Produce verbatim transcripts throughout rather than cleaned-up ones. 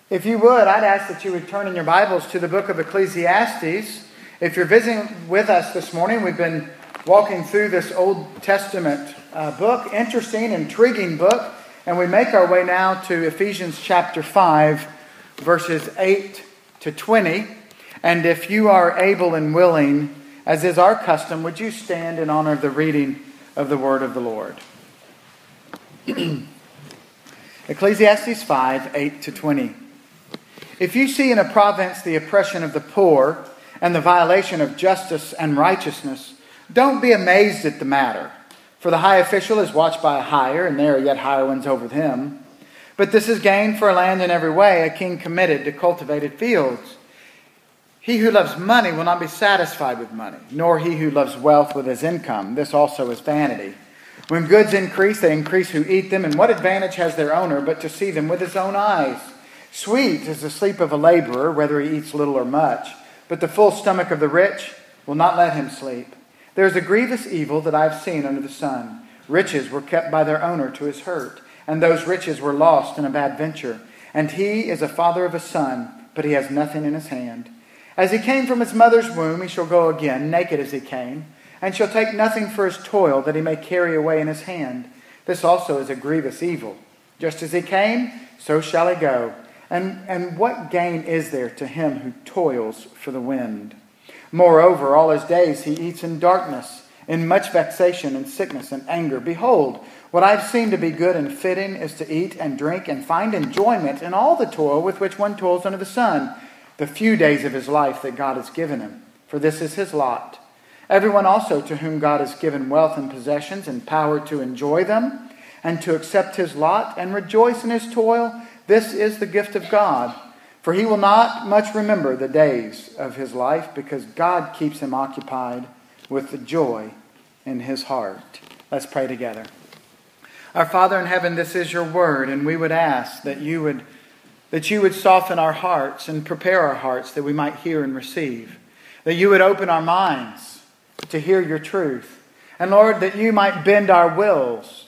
If you would, I'd ask that you would turn in your Bibles to the book of Ecclesiastes. If you're visiting with us this morning, we've been walking through this Old Testament uh, book, interesting, intriguing book, and we make our way now to Ephesians chapter five, verses eight to twenty. And if you are able and willing, as is our custom, would you stand in honor of the reading of the word of the Lord? Ecclesiastes five, eight to twenty. If you see in a province the oppression of the poor and the violation of justice and righteousness, don't be amazed at the matter. For the high official is watched by a higher, and there are yet higher ones over him. But this is gain for a land in every way, a king committed to cultivated fields. He who loves money will not be satisfied with money, nor he who loves wealth with his income. This also is vanity. When goods increase, they increase who eat them, and what advantage has their owner but to see them with his own eyes? Sweet is the sleep of a laborer, whether he eats little or much, but the full stomach of the rich will not let him sleep. There is a grievous evil that I have seen under the sun. Riches were kept by their owner to his hurt, and those riches were lost in a bad venture. And he is a father of a son, but he has nothing in his hand. As he came from his mother's womb, he shall go again, naked as he came, and shall take nothing for his toil that he may carry away in his hand. This also is a grievous evil. Just as he came, so shall he go. And, and what gain is there to him who toils for the wind? Moreover, all his days he eats in darkness, in much vexation and sickness and anger. Behold, what I have seen to be good and fitting is to eat and drink and find enjoyment in all the toil with which one toils under the sun, the few days of his life that God has given him. For this is his lot. Everyone also to whom God has given wealth and possessions and power to enjoy them, and to accept his lot and rejoice in his toil, this is the gift of God. For he will not much remember the days of his life, because God keeps him occupied with the joy in his heart. Let's pray together. Our Father in heaven, this is your word, and we would ask that you would that you would soften our hearts and prepare our hearts that we might hear and receive. That you would open our minds to hear your truth. And Lord, that you might bend our wills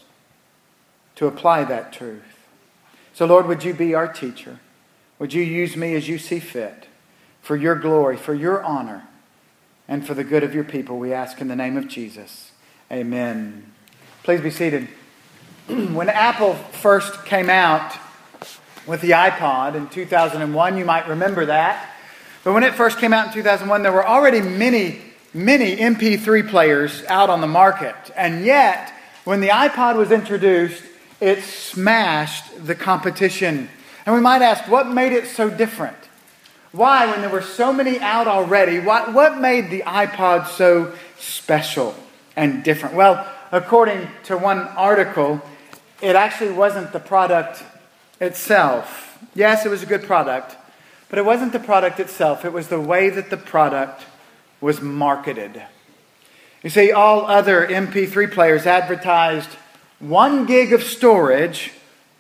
to apply that truth. So Lord, would you be our teacher? Would you use me as you see fit for your glory, for your honor, and for the good of your people, we ask in the name of Jesus. Amen. Please be seated. When Apple first came out with the iPod in two thousand one, you might remember that. But when it first came out in two thousand one, there were already many, many M P three players out on the market. And yet, when the iPod was introduced, it smashed the competition. And we might ask, what made it so different? Why, when there were so many out already, what, what made the iPod so special and different? Well, according to one article, it actually wasn't the product itself. Yes, it was a good product, but it wasn't the product itself. It was the way that the product was marketed. You see, all other M P three players advertised one gig of storage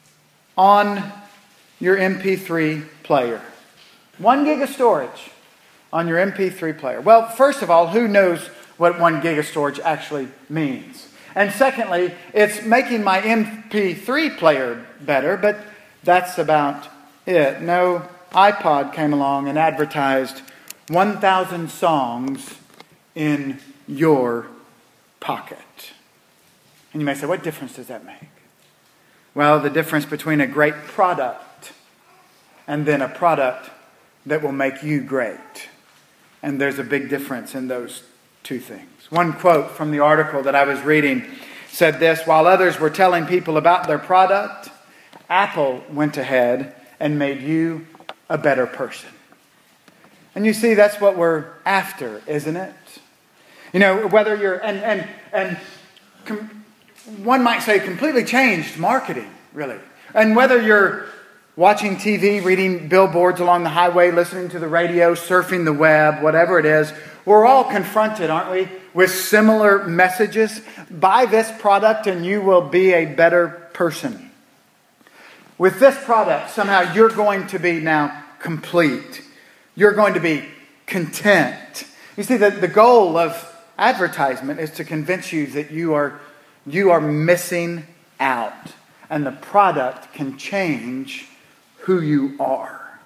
on your M P three player. One gig of storage on your M P three player. Well, first of all, who knows what one gig of storage actually means? And secondly, it's making my M P three player better, but that's about it. No iPod came along and advertised one thousand songs in your pocket. And you may say, what difference does that make? Well, the difference between a great product and then a product that will make you great. And there's a big difference in those two things. One quote from the article that I was reading said this: while others were telling people about their product, Apple went ahead and made you a better person. And you see, that's what we're after, isn't it? You know, whether you're, and, and, and, com- one might say completely changed marketing, really. And whether you're watching T V, reading billboards along the highway, listening to the radio, surfing the web, whatever it is, we're all confronted, aren't we, with similar messages. Buy this product and you will be a better person. With this product, somehow you're going to be now complete. You're going to be content. You see, the, the goal of advertisement is to convince you that you are You are missing out. And the product can change who you are.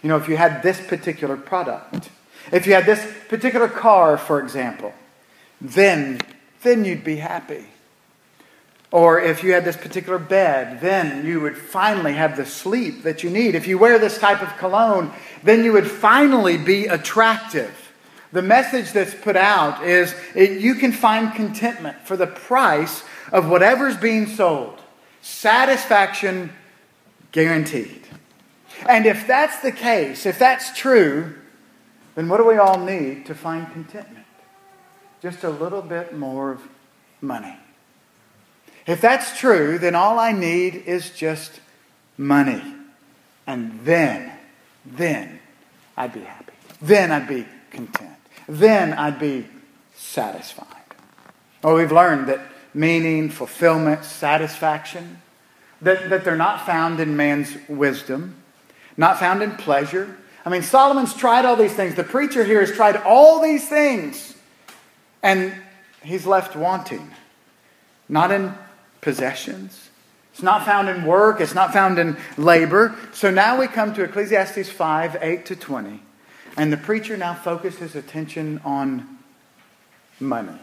You know, if you had this particular product, if you had this particular car, for example, then, then you'd be happy. Or if you had this particular bed, then you would finally have the sleep that you need. If you wear this type of cologne, then you would finally be attractive. The message that's put out is it, you can find contentment for the price of whatever's being sold. Satisfaction guaranteed. And if that's the case, if that's true, then what do we all need to find contentment? Just a little bit more of money. If that's true, then all I need is just money. And then, then I'd be happy. Then I'd be content. Then I'd be satisfied. Well, we've learned that meaning, fulfillment, satisfaction, that, that they're not found in man's wisdom, not found in pleasure. I mean, Solomon's tried all these things. The preacher here has tried all these things. And he's left wanting. Not in possessions. It's not found in work. It's not found in labor. So now we come to Ecclesiastes five, eight to twenty. And the preacher now focuses his attention on money.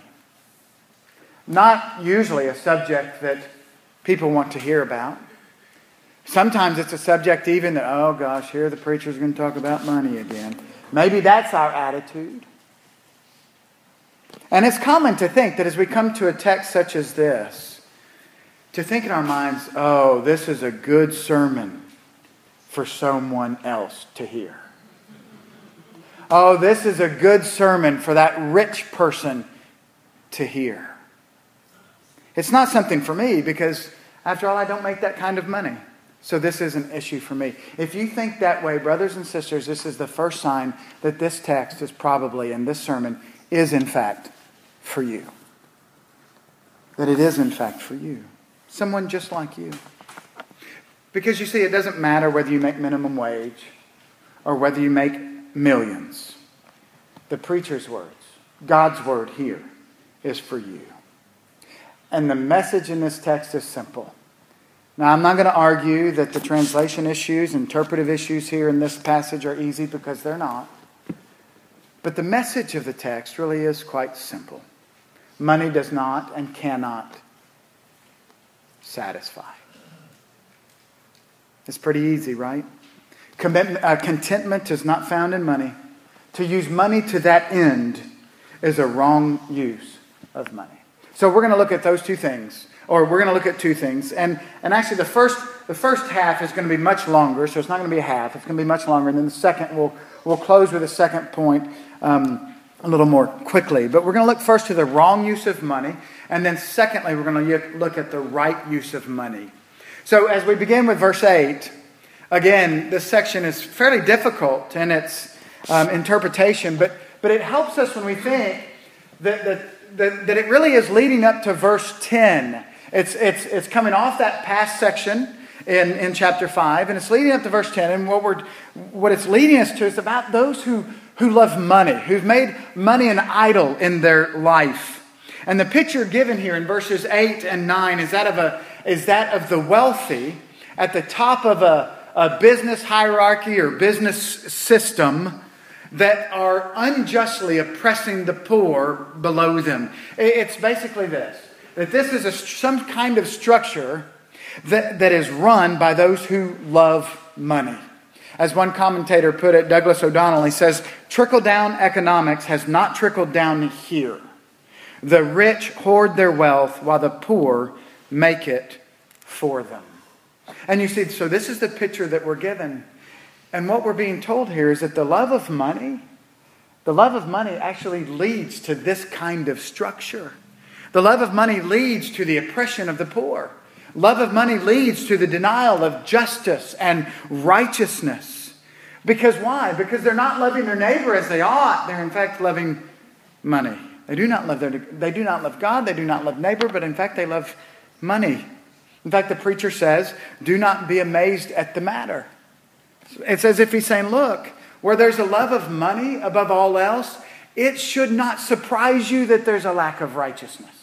Not usually a subject that people want to hear about. Sometimes it's a subject even that, oh gosh, here the preacher's going to talk about money again. Maybe that's our attitude. And it's common to think that as we come to a text such as this, to think in our minds, oh, this is a good sermon for someone else to hear. Oh, this is a good sermon for that rich person to hear. It's not something for me because, after all, I don't make that kind of money. So this is an issue for me. If you think that way, brothers and sisters, this is the first sign that this text is probably, and this sermon is in fact for you. That it is in fact for you. Someone just like you. Because you see, it doesn't matter whether you make minimum wage or whether you make millions. The preacher's words, God's word here, is for you. And the message in this text is simple. Now, I'm not going to argue that the translation issues, interpretive issues here in this passage are easy, because they're not. But the message of the text really is quite simple. Money does not and cannot satisfy. It's pretty easy, right? Commitment, uh, contentment is not found in money. To use money to that end is a wrong use of money. So we're going to look at those two things. Or we're going to look at two things. And, and actually the first the first half is going to be much longer. So it's not going to be a half. It's going to be much longer. And then the second, we'll, we'll close with a second point um, a little more quickly. But we're going to look first to the wrong use of money. And then secondly, we're going to look at the right use of money. So as we begin with verse eight, again, this section is fairly difficult in its um, interpretation. But, but it helps us when we think that, that, that, that it really is leading up to verse ten. It's, it's, it's coming off that past section in, in chapter five, and it's leading up to verse ten. And what, we're, what it's leading us to is about those who, who love money, who've made money an idol in their life. And the picture given here in verses eight and nine is that of, a, is that of the wealthy at the top of a, a business hierarchy or business system that are unjustly oppressing the poor below them. It's basically this. That this is a, some kind of structure that, that is run by those who love money. As one commentator put it, Douglas O'Donnell, he says, trickle-down economics has not trickled down here. The rich hoard their wealth while the poor make it for them. And you see, so this is the picture that we're given. And what we're being told here is that the love of money, the love of money actually leads to this kind of structure. The love of money leads to the oppression of the poor. Love of money leads to the denial of justice and righteousness. Because why? Because they're not loving their neighbor as they ought. They're in fact loving money. They do not love their, they do not love God. They do not love neighbor. But in fact, they love money. In fact, the preacher says, do not be amazed at the matter. It's as if he's saying, look, where there's a love of money above all else, it should not surprise you that there's a lack of righteousness.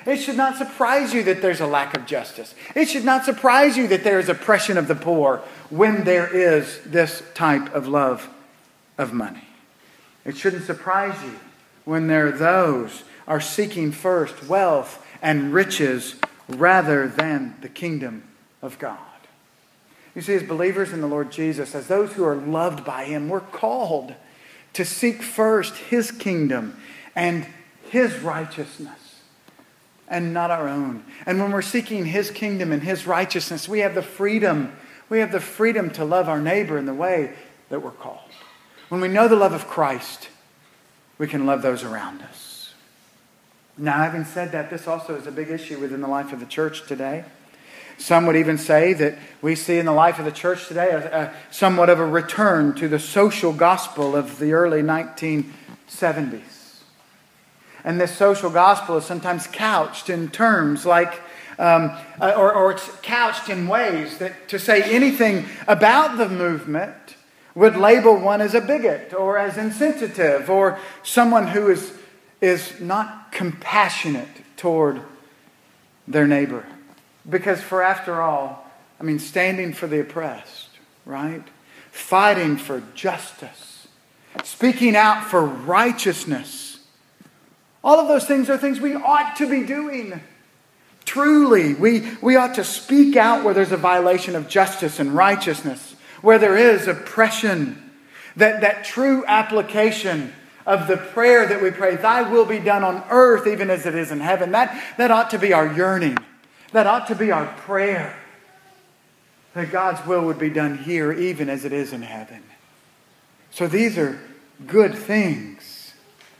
It should not surprise you that there's a lack of justice. It should not surprise you that there is oppression of the poor when there is this type of love of money. It shouldn't surprise you when there are those are seeking first wealth and riches rather than the kingdom of God. You see, as believers in the Lord Jesus, as those who are loved by Him, we're called to seek first His kingdom and His righteousness and not our own. And when we're seeking His kingdom and His righteousness, we have the freedom, we have the freedom to love our neighbor in the way that we're called. When we know the love of Christ, we can love those around us. Now, having said that, this also is a big issue within the life of the church today. Some would even say that we see in the life of the church today a, a somewhat of a return to the social gospel of the early nineteen seventies. And this social gospel is sometimes couched in terms like, um, or, or it's couched in ways that to say anything about the movement would label one as a bigot or as insensitive or someone who is, is not compassionate toward their neighbor. Because for after all, I mean, standing for the oppressed, right? Fighting for justice. Speaking out for righteousness. All of those things are things we ought to be doing. Truly, we, we ought to speak out where there's a violation of justice and righteousness. Where there is oppression. That, that true application of the prayer that we pray, Thy will be done on earth even as it is in heaven. That, that ought to be our yearning. That ought to be our prayer. That God's will would be done here even as it is in heaven. So these are good things.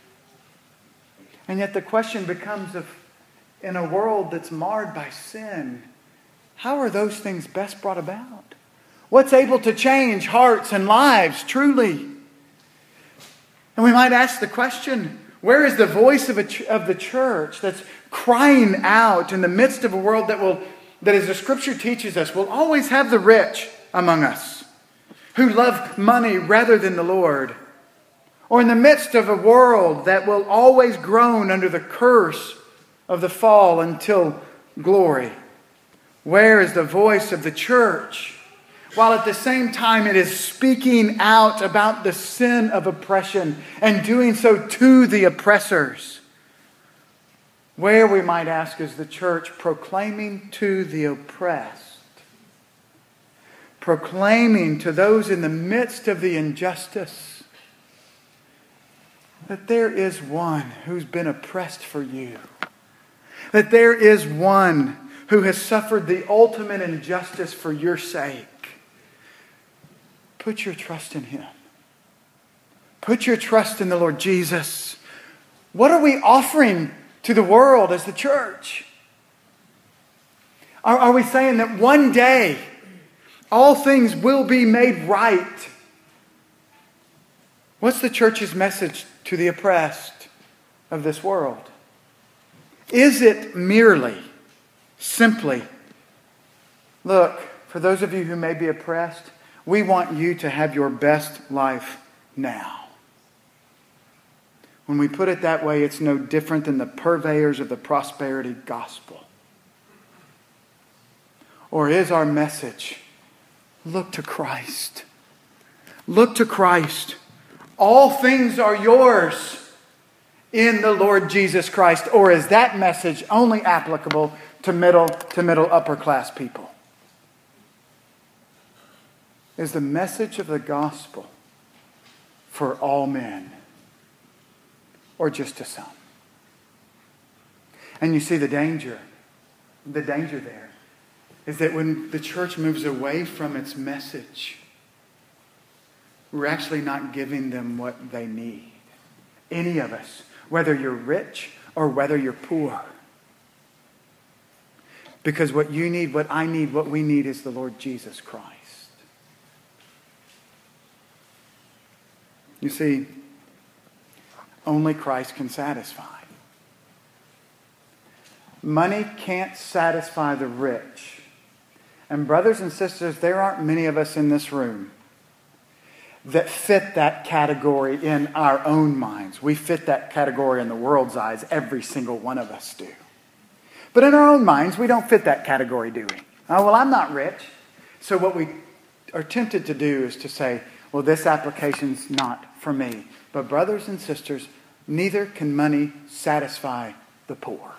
And yet the question becomes of, in a world that's marred by sin, how are those things best brought about? What's able to change hearts and lives truly? And we might ask the question, where is the voice of, a ch- of the church that's crying out in the midst of a world that will, that as the Scripture teaches us, will always have the rich among us who love money rather than the Lord? Or in the midst of a world that will always groan under the curse of the fall until glory? Where is the voice of the church? While at the same time it is speaking out about the sin of oppression and doing so to the oppressors. Where, we might ask, is the church proclaiming to the oppressed, proclaiming to those in the midst of the injustice that there is one who's been oppressed for you, that there is one who has suffered the ultimate injustice for your sake. Put your trust in Him. Put your trust in the Lord Jesus. What are we offering to the world as the church? Are, are we saying that one day all things will be made right? What's the church's message to the oppressed of this world? Is it merely, simply, look, for those of you who may be oppressed, we want you to have your best life now. When we put it that way, it's no different than the purveyors of the prosperity gospel. Or is our message, look to Christ. Look to Christ. All things are yours in the Lord Jesus Christ. Or is that message only applicable to middle to middle upper class people? Is the message of the gospel for all men or just to some? And you see the danger. The danger there is that when the church moves away from its message, we're actually not giving them what they need. Any of us, whether you're rich or whether you're poor. Because what you need, what I need, what we need is the Lord Jesus Christ. You see, only Christ can satisfy. Money can't satisfy the rich. And brothers and sisters, there aren't many of us in this room that fit that category in our own minds. We fit that category in the world's eyes. Every single one of us do. But in our own minds, we don't fit that category, do we? Oh, well, I'm not rich. So what we are tempted to do is to say, well, this application's not for me. But brothers and sisters, neither can money satisfy the poor.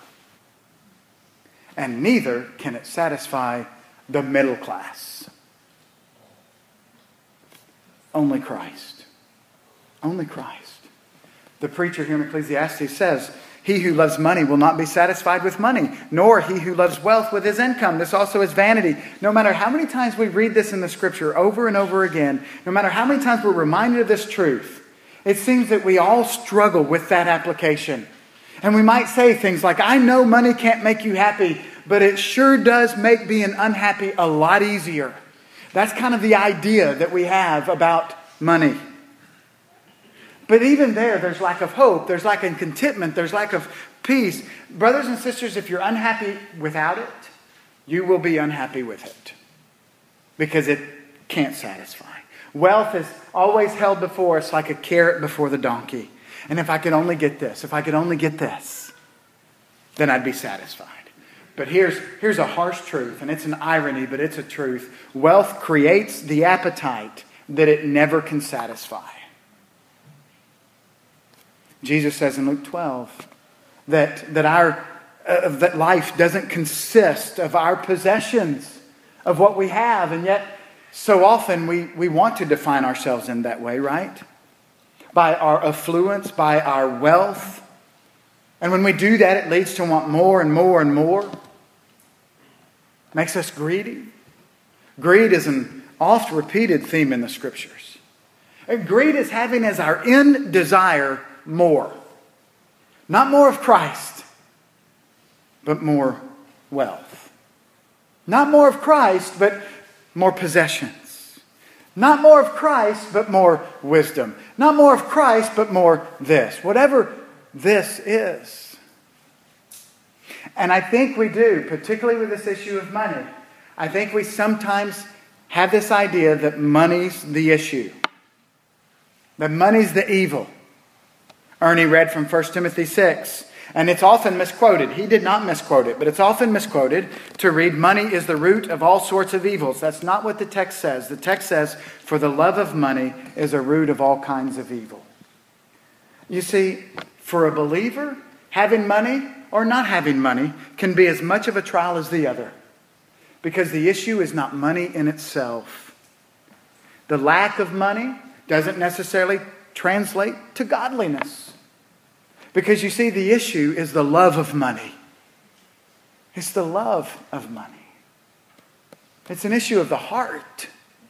And neither can it satisfy the middle class. Only Christ. Only Christ. The preacher here in Ecclesiastes says, he who loves money will not be satisfied with money, nor he who loves wealth with his income. This also is vanity. No matter how many times we read this in the Scripture over and over again, no matter how many times we're reminded of this truth, it seems that we all struggle with that application. And we might say things like, I know money can't make you happy, but it sure does make being unhappy a lot easier. That's kind of the idea that we have about money. But even there, there's lack of hope. There's lack of contentment. There's lack of peace. Brothers and sisters, if you're unhappy without it, you will be unhappy with it. Because it can't satisfy. Wealth is always held before us like a carrot before the donkey. And if I could only get this, if I could only get this, then I'd be satisfied. But here's, here's a harsh truth, and it's an irony, but it's a truth. Wealth creates the appetite that it never can satisfy. Jesus says in Luke twelve that, that, our, uh, that life doesn't consist of our possessions, of what we have. And yet, so often we, we want to define ourselves in that way, right? By our affluence, by our wealth. And when we do that, it leads to want more and more and more. Makes us greedy. Greed is an oft repeated theme in the Scriptures. And greed is having as our end desire more. Not more of Christ, but more wealth. Not more of Christ, but more possessions. Not more of Christ, but more wisdom. Not more of Christ, but more this. Whatever this is. And I think we do, particularly with this issue of money. I think we sometimes have this idea that money's the issue. That money's the evil. Ernie read from First Timothy six. And it's often misquoted. He did not misquote it, but it's often misquoted to read, money is the root of all sorts of evils. That's not what the text says. The text says, for the love of money is a root of all kinds of evil. You see, for a believer, having money or not having money can be as much of a trial as the other. Because the issue is not money in itself. The lack of money doesn't necessarily translate to godliness. Because you see, the issue is the love of money. It's the love of money. It's an issue of the heart.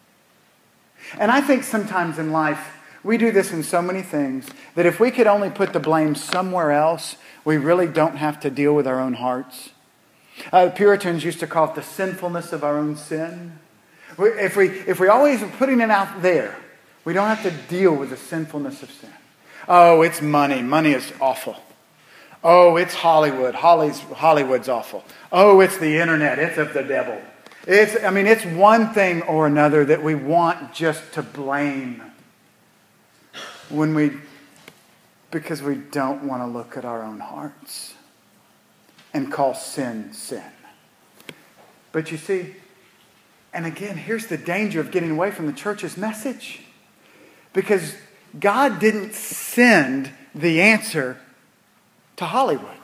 And I think sometimes in life, we do this in so many things that if we could only put the blame somewhere else, we really don't have to deal with our own hearts. Uh, the Puritans used to call it the sinfulness of our own sin. We, if we if we always are putting it out there, we don't have to deal with the sinfulness of sin. Oh, it's money. Money is awful. Oh, it's Hollywood. Holly's, Hollywood's awful. Oh, it's the internet. It's of the devil. It's, I mean, it's one thing or another that we want just to blame when we, because we don't want to look at our own hearts and call sin, sin. But you see, and again, here's the danger of getting away from the church's message. Because God didn't send the answer to Hollywood.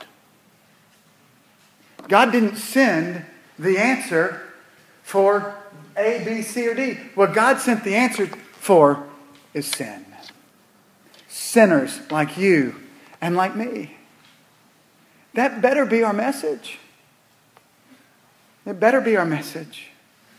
God didn't send the answer for A, B, C, or D. What God sent the answer for is sin. Sinners like you and like me. That better be our message. It better be our message.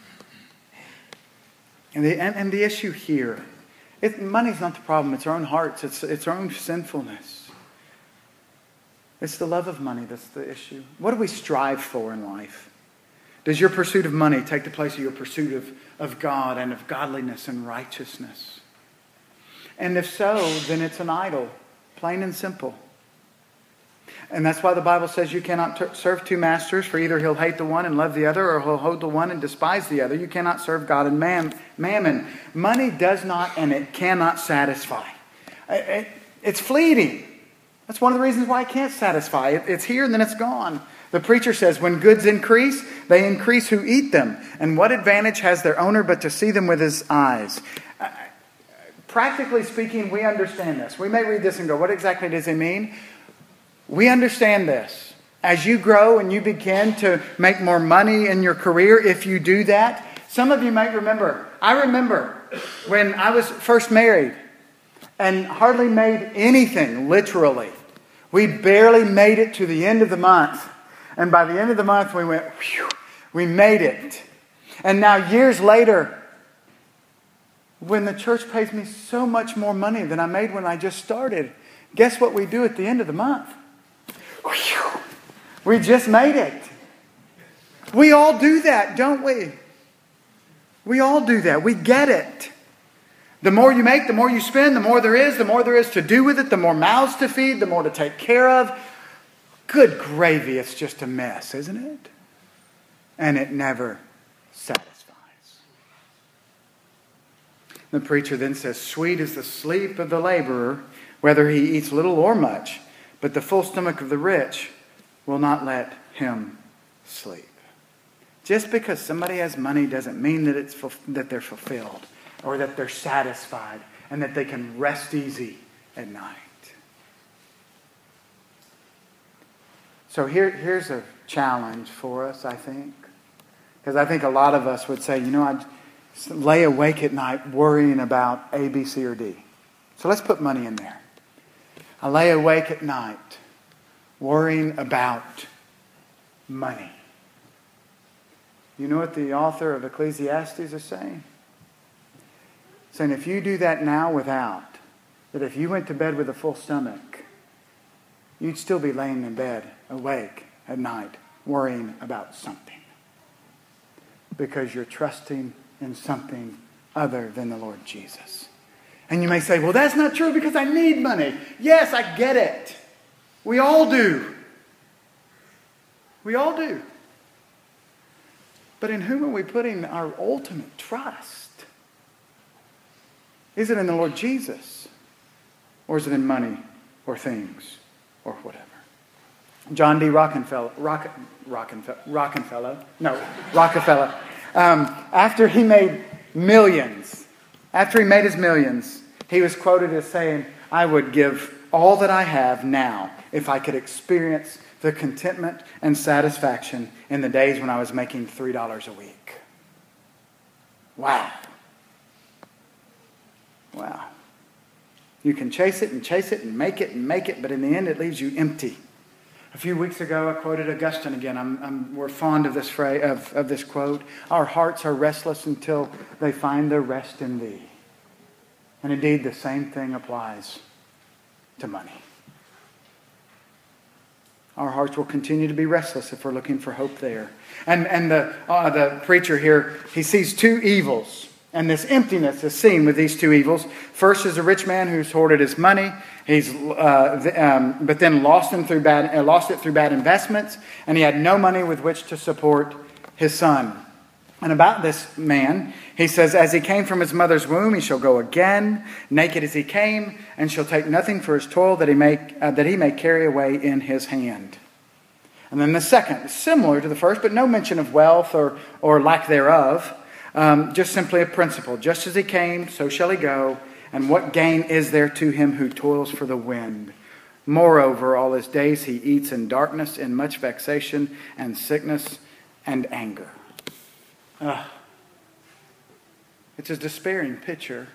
And the, and, and the issue here, it, money's not the problem. It's our own hearts. It's, it's our own sinfulness. It's the love of money that's the issue. What do we strive for in life? Does your pursuit of money take the place of your pursuit of, of God and of godliness and righteousness? And if so, then it's an idol, plain and simple. And that's why the Bible says you cannot ter- serve two masters, for either he'll hate the one and love the other, or he'll hold the one and despise the other. You cannot serve God and man, mammon. Money does not and it cannot satisfy. It, it, it's fleeting. That's one of the reasons why it can't satisfy. It, it's here and then it's gone. The preacher says, when goods increase, they increase who eat them. And what advantage has their owner but to see them with his eyes? Uh, practically speaking, we understand this. We may read this and go, what exactly does it mean? We understand this. As you grow and you begin to make more money in your career, if you do that, some of you might remember. I remember when I was first married and hardly made anything, literally. We barely made it to the end of the month. And by the end of the month, we went, whew, we made it. And now years later, when the church pays me so much more money than I made when I just started, guess what we do at the end of the month? Whew, we just made it. We all do that, don't we? We all do that. We get it. The more you make, the more you spend, the more there is, the more there is to do with it, the more mouths to feed, the more to take care of. Good gravy, it's just a mess, isn't it? And it never satisfies. The preacher then says, sweet is the sleep of the laborer, whether he eats little or much, but the full stomach of the rich will not let him sleep. Just because somebody has money doesn't mean that it's that they're fulfilled or that they're satisfied and that they can rest easy at night. So here, here's a challenge for us, I think. Because I think a lot of us would say, you know, I lay awake at night worrying about A, B, C, or D. So let's put money in there. I lay awake at night worrying about money. You know what the author of Ecclesiastes is saying? Saying if you do that now without, that if you went to bed with a full stomach, you'd still be laying in bed, awake at night, worrying about something. Because you're trusting in something other than the Lord Jesus. And you may say, well, that's not true because I need money. Yes, I get it. We all do. We all do. But in whom are we putting our ultimate trust? Is it in the Lord Jesus? Or is it in money or things or whatever? John D. Rockefeller, Rock, Rockefeller, Rockefeller, no, Rockefeller, um, after he made millions, after he made his millions, he was quoted as saying, I would give all that I have now if I could experience the contentment and satisfaction in the days when I was making three dollars a week. Wow. Wow. You can chase it and chase it and make it and make it, but in the end it leaves you empty. A few weeks ago I quoted Augustine again. I'm, I'm, we're fond of this phrase, of, of this quote. Our hearts are restless until they find their rest in Thee. And indeed the same thing applies to money. Our hearts will continue to be restless if we're looking for hope there. And, and the, uh, the preacher here, he sees two evils. And this emptiness is seen with these two evils. First is a rich man who's hoarded his money. He's, uh, um, but then lost, him through bad, uh, lost it through bad investments. And he had no money with which to support his son. And about this man, he says, as he came from his mother's womb, he shall go again, naked as he came, and shall take nothing for his toil that he may, uh, that he may carry away in his hand. And then the second is similar to the first, but no mention of wealth or, or lack thereof. Um, just simply a principle. Just as he came, so shall he go. And what gain is there to him who toils for the wind? Moreover, all his days he eats in darkness, in much vexation and sickness and anger. Uh, it's a despairing picture.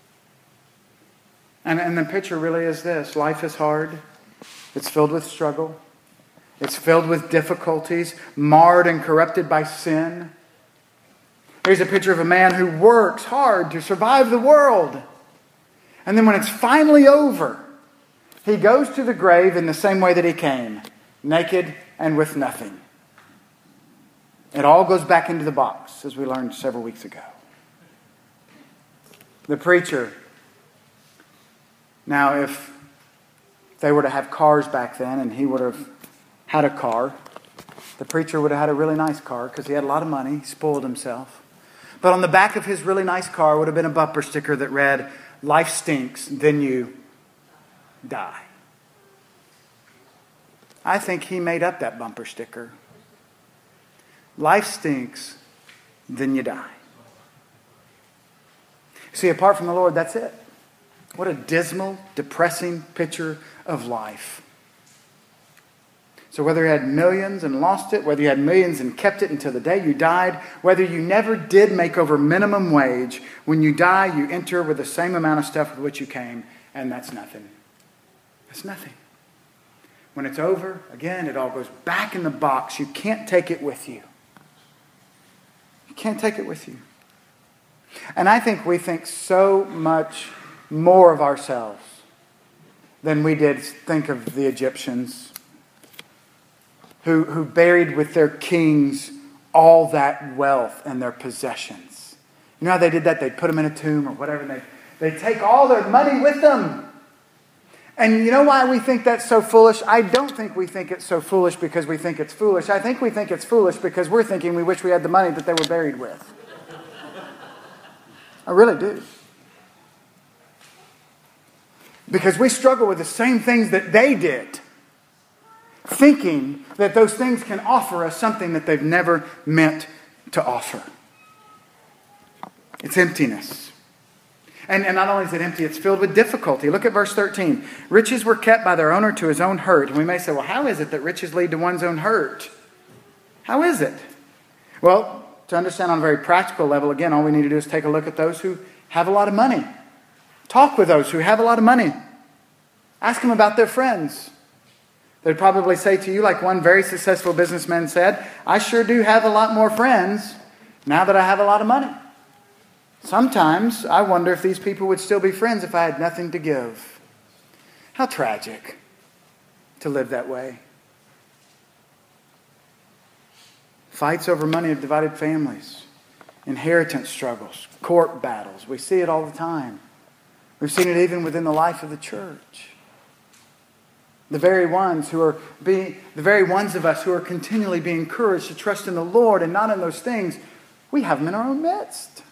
And, and the picture really is this. Life is hard. It's filled with struggle. It's filled with difficulties, marred and corrupted by sin. Here's a picture of a man who works hard to survive the world. And then when it's finally over, he goes to the grave in the same way that he came, naked and with nothing. It all goes back into the box, as we learned several weeks ago. The preacher, now if they were to have cars back then and he would have had a car, the preacher would have had a really nice car because he had a lot of money, he spoiled himself. But on the back of his really nice car would have been a bumper sticker that read, life stinks, then you die. I think he made up that bumper sticker. Life stinks, then you die. See, apart from the Lord, that's it. What a dismal, depressing picture of life. So whether you had millions and lost it, whether you had millions and kept it until the day you died, whether you never did make over minimum wage, when you die, you enter with the same amount of stuff with which you came, and that's nothing. That's nothing. When it's over, again, it all goes back in the box. You can't take it with you. You can't take it with you. And I think we think so much more of ourselves than we did think of the Egyptians, who, who buried with their kings all that wealth and their possessions. You know how they did that? They'd put them in a tomb or whatever. They they take all their money with them. And you know why we think that's so foolish? I don't think we think it's so foolish because we think it's foolish. I think we think it's foolish because we're thinking we wish we had the money that they were buried with. I really do. Because we struggle with the same things that they did, thinking that those things can offer us something that they've never meant to offer. It's emptiness. And, and not only is it empty, it's filled with difficulty. Look at verse thirteen. Riches were kept by their owner to his own hurt. And we may say, well, how is it that riches lead to one's own hurt? How is it? Well, to understand on a very practical level, again, all we need to do is take a look at those who have a lot of money. Talk with those who have a lot of money. Ask them about their friends. They'd probably say to you, like one very successful businessman said, I sure do have a lot more friends now that I have a lot of money. Sometimes I wonder if these people would still be friends if I had nothing to give. How tragic to live that way. Fights over money have divided families. Inheritance struggles. Court battles. We see it all the time. We've seen it even within the life of the church. The very ones who are being, the very ones of us who are continually being encouraged to trust in the Lord and not in those things, we have them in our own midst.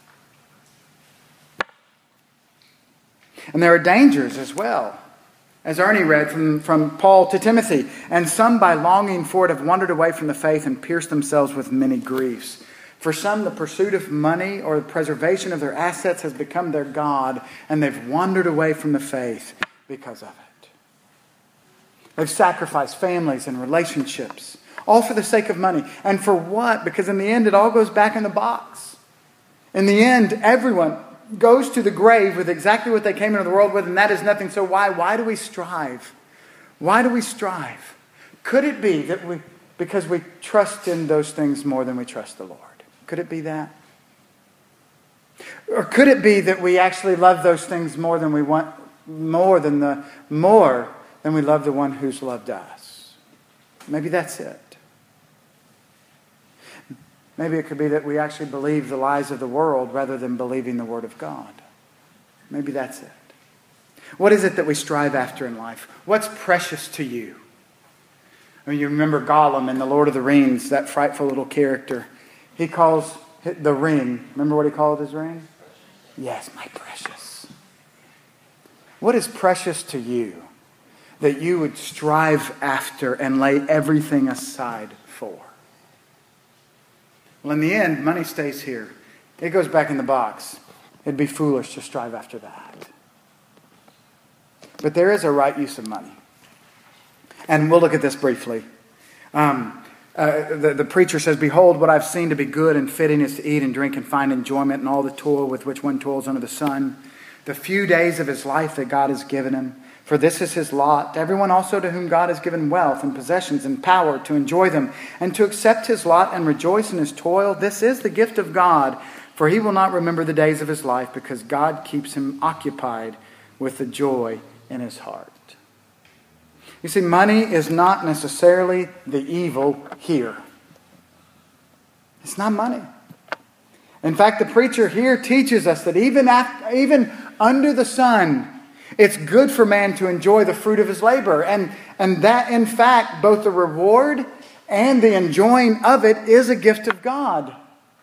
And there are dangers as well. As Ernie read from, from Paul to Timothy, and some by longing for it have wandered away from the faith and pierced themselves with many griefs. For some, the pursuit of money or the preservation of their assets has become their God, and they've wandered away from the faith because of it. They've sacrificed families and relationships, all for the sake of money. And for what? Because in the end, it all goes back in the box. In the end, everyone goes to the grave with exactly what they came into the world with, and that is nothing. So why? Why do we strive? Why do we strive? Could it be that we, because we trust in those things more than we trust the Lord? Could it be that? Or could it be that we actually love those things more than we want, more than the more than we love the one who's loved us? Maybe that's it. Maybe it could be that we actually believe the lies of the world rather than believing the Word of God. Maybe that's it. What is it that we strive after in life? What's precious to you? I mean, you remember Gollum in The Lord of the Rings, that frightful little character. He calls the ring. Remember what he called his ring? Yes, my precious. What is precious to you that you would strive after and lay everything aside for? Well, in the end, money stays here. It goes back in the box. It'd be foolish to strive after that. But there is a right use of money. And we'll look at this briefly. Um, uh, the, the preacher says, behold, what I've seen to be good and fitting is to eat and drink and find enjoyment in all the toil with which one toils under the sun. The few days of his life that God has given him. For this is his lot. Everyone also to whom God has given wealth and possessions and power to enjoy them and to accept his lot and rejoice in his toil. This is the gift of God. For he will not remember the days of his life because God keeps him occupied with the joy in his heart. You see, money is not necessarily the evil here. It's not money. In fact, the preacher here teaches us that even after, even under the sun, it's good for man to enjoy the fruit of his labor. And, and that, in fact, both the reward and the enjoying of it is a gift of God.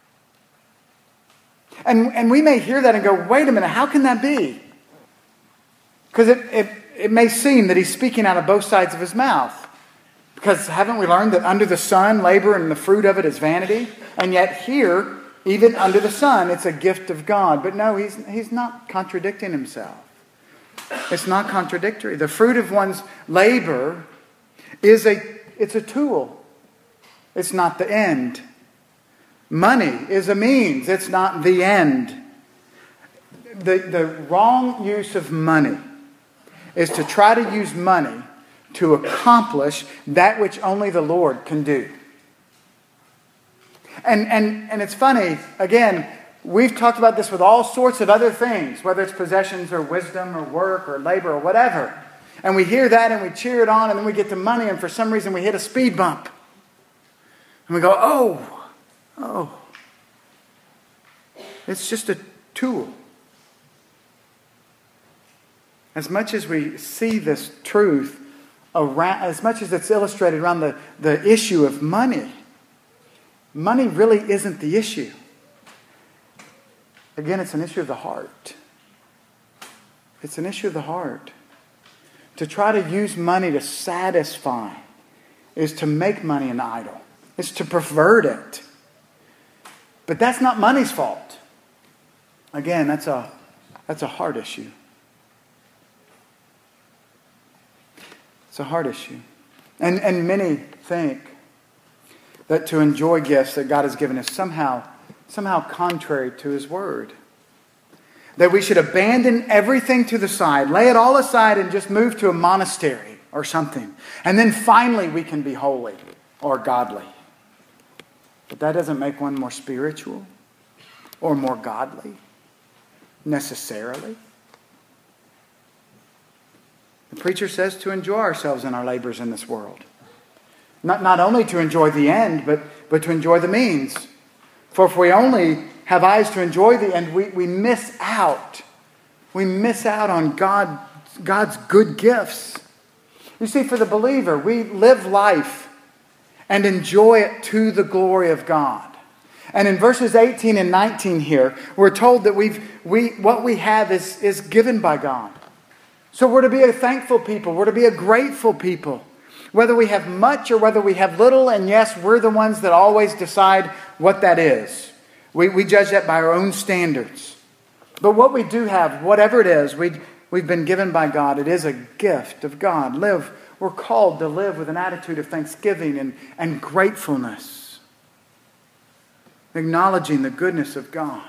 And, and we may hear that and go, wait a minute, how can that be? Because it, it, it may seem that he's speaking out of both sides of his mouth. Because haven't we learned that under the sun, labor and the fruit of it is vanity? And yet here, even under the sun, it's a gift of God. But no, he's, he's not contradicting himself. It's not contradictory. The fruit of one's labor is a, it's a tool. It's not the end. Money is a means. It's not the end. The, the wrong use of money is to try to use money to accomplish that which only the Lord can do. And, and, and it's funny, again, we've talked about this with all sorts of other things, whether it's possessions or wisdom or work or labor or whatever. And we hear that and we cheer it on, and then we get to money, and for some reason we hit a speed bump. And we go, oh, oh. It's just a tool. As much as we see this truth, around, as much as it's illustrated around the, the issue of money, money really isn't the issue. Again, it's an issue of the heart. It's an issue of the heart. To try to use money to satisfy is to make money an idol. It's to pervert it. But that's not money's fault. Again, that's a, that's a heart issue. It's a heart issue. And, and many think that to enjoy gifts that God has given us somehow, somehow contrary to His Word. That we should abandon everything to the side, lay it all aside, and just move to a monastery or something. And then finally we can be holy or godly. But that doesn't make one more spiritual or more godly necessarily. The preacher says to enjoy ourselves in our labors in this world. Not, not only to enjoy the end, but, but to enjoy the means. For if we only have eyes to enjoy the end, we, we miss out. We miss out on God, God's good gifts. You see, for the believer, we live life and enjoy it to the glory of God. And in verses eighteen and nineteen here, we're told that we've we what we have is, is given by God. So we're to be a thankful people. We're to be a grateful people. Whether we have much or whether we have little, and yes, we're the ones that always decide what that is. We, we judge that by our own standards. But what we do have, whatever it is, we, we've been given by God. It is a gift of God. Live. We're called to live with an attitude of thanksgiving and, and gratefulness. Acknowledging the goodness of God.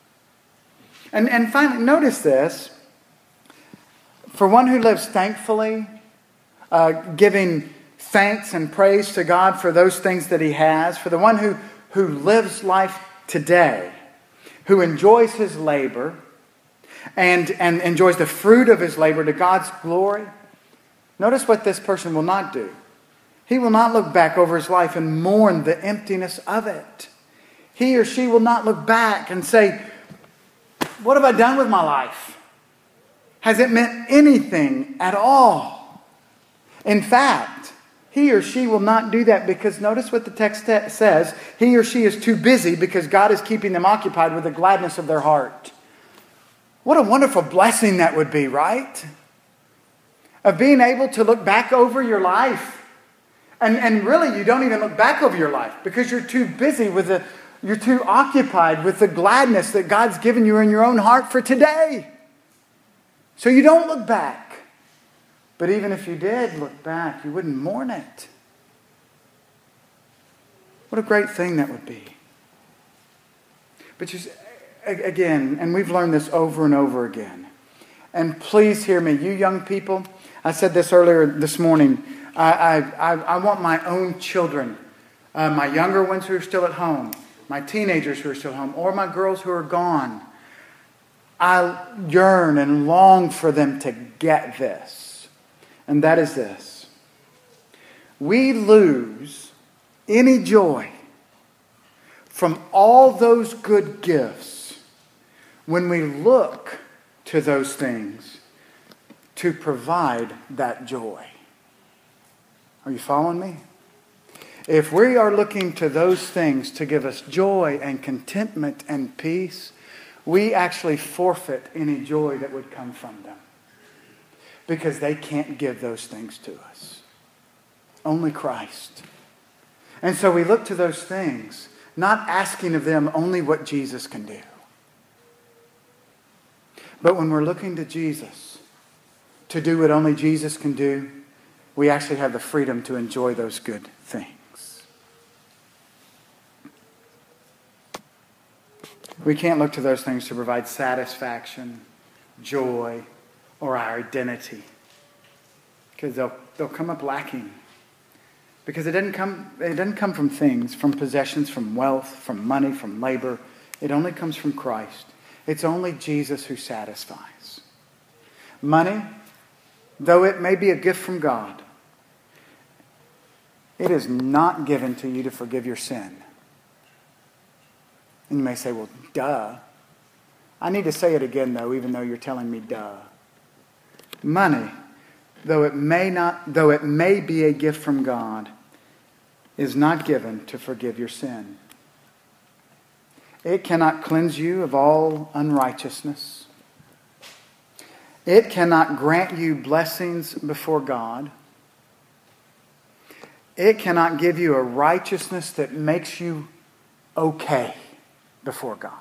And, and finally, notice this. For one who lives thankfully, uh, giving thanks and praise to God for those things that He has, for the one who, who lives life today, who enjoys his labor and, and enjoys the fruit of his labor to God's glory, notice what this person will not do. He will not look back over his life and mourn the emptiness of it. He or she will not look back and say, what have I done with my life? Has it meant anything at all? In fact, he or she will not do that because notice what the text says. He or she is too busy because God is keeping them occupied with the gladness of their heart. What a wonderful blessing that would be, right? Of being able to look back over your life. And, and really, you don't even look back over your life because you're too busy with the, you're too occupied with the gladness that God's given you in your own heart for today. So you don't look back. But even if you did look back, you wouldn't mourn it. What a great thing that would be. But you, again, and we've learned this over and over again. And please hear me, you young people. I said this earlier this morning. I, I, I, I want my own children, uh, my younger ones who are still at home, my teenagers who are still home, or my girls who are gone. I yearn and long for them to get this. And that is this. We lose any joy from all those good gifts when we look to those things to provide that joy. Are you following me? If we are looking to those things to give us joy and contentment and peace, we actually forfeit any joy that would come from them. Because they can't give those things to us. Only Christ. And so we look to those things, not asking of them only what Jesus can do. But when we're looking to Jesus to do what only Jesus can do, we actually have the freedom to enjoy those good things. We can't look to those things to provide satisfaction, joy, or our identity. Because they'll, they'll come up lacking. Because it doesn't come, it doesn't come from things, from possessions, from wealth, from money, from labor. It only comes from Christ. It's only Jesus who satisfies. Money, though it may be a gift from God, it is not given to you to forgive your sin. And you may say, well, duh. I need to say it again, though, even though you're telling me duh. Money, though it may not, though it may be a gift from God, is not given to forgive your sin. It cannot cleanse you of all unrighteousness. It cannot grant you blessings before God. It cannot give you a righteousness that makes you okay before God.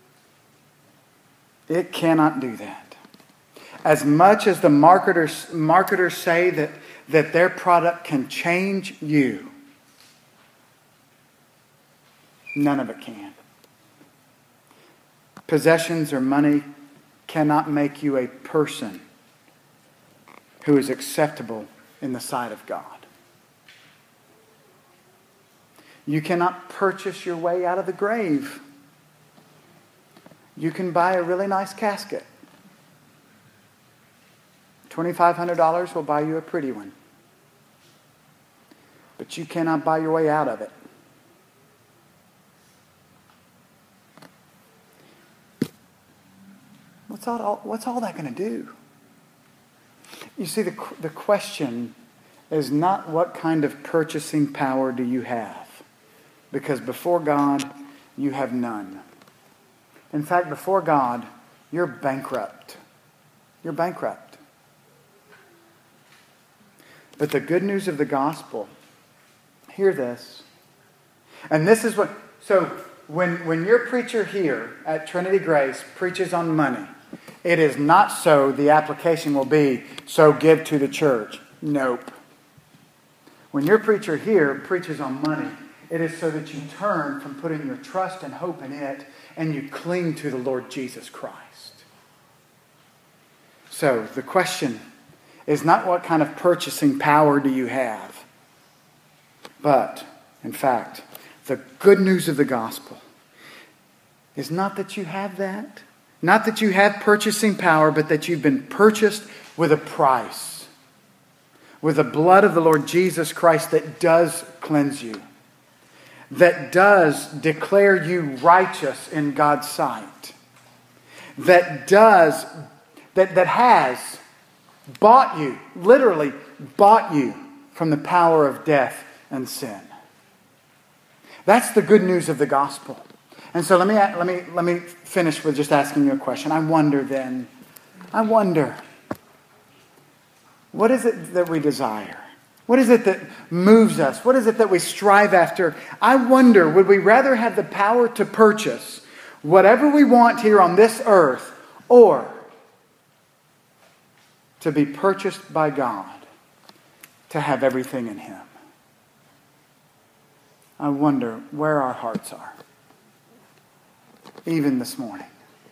It cannot do that. As much as the marketers, marketers say that, that their product can change you, none of it can. Possessions or money cannot make you a person who is acceptable in the sight of God. You cannot purchase your way out of the grave. You can buy a really nice casket. twenty-five hundred dollars will buy you a pretty one. But you cannot buy your way out of it. What's all, what's all that going to do? You see, the, the question is not what kind of purchasing power do you have. Because before God, you have none. In fact, before God, you're bankrupt. You're bankrupt. But the good news of the gospel, hear this. And this is what, so when, when your preacher here at Trinity Grace preaches on money, it is not so the application will be, so give to the church. Nope. When your preacher here preaches on money, it is so that you turn from putting your trust and hope in it and you cling to the Lord Jesus Christ. So the question is not what kind of purchasing power do you have, but, in fact, the good news of the gospel is not that you have that, not that you have purchasing power, but that you've been purchased with a price, with the blood of the Lord Jesus Christ that does cleanse you, that does declare you righteous in God's sight, that does, that, that has bought you, literally bought you from the power of death and sin. That's the good news of the gospel. And so let me let me let me finish with just asking you a question. I wonder then, I wonder, what is it that we desire? What is it that moves us? What is it that we strive after? I wonder, would we rather have the power to purchase whatever we want here on this earth, or to be purchased by God, to have everything in Him? I wonder where our hearts are, even this morning.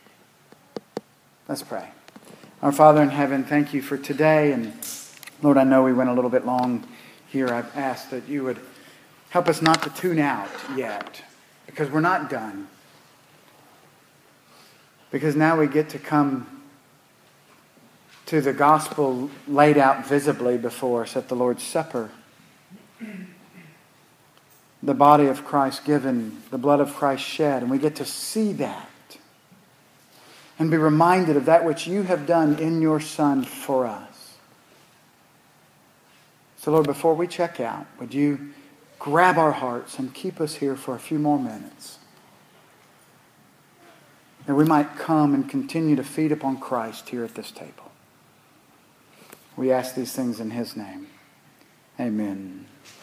Let's pray. Our Father in heaven, thank you for today. And Lord, I know we went a little bit long here. I've asked that you would help us not to tune out yet, because we're not done. Because now we get to come to the gospel laid out visibly before us at the Lord's Supper. The body of Christ given, the blood of Christ shed, and we get to see that and be reminded of that which you have done in your Son for us. So Lord, before we check out, would you grab our hearts and keep us here for a few more minutes, that we might come and continue to feed upon Christ here at this table. We ask these things in His name. Amen.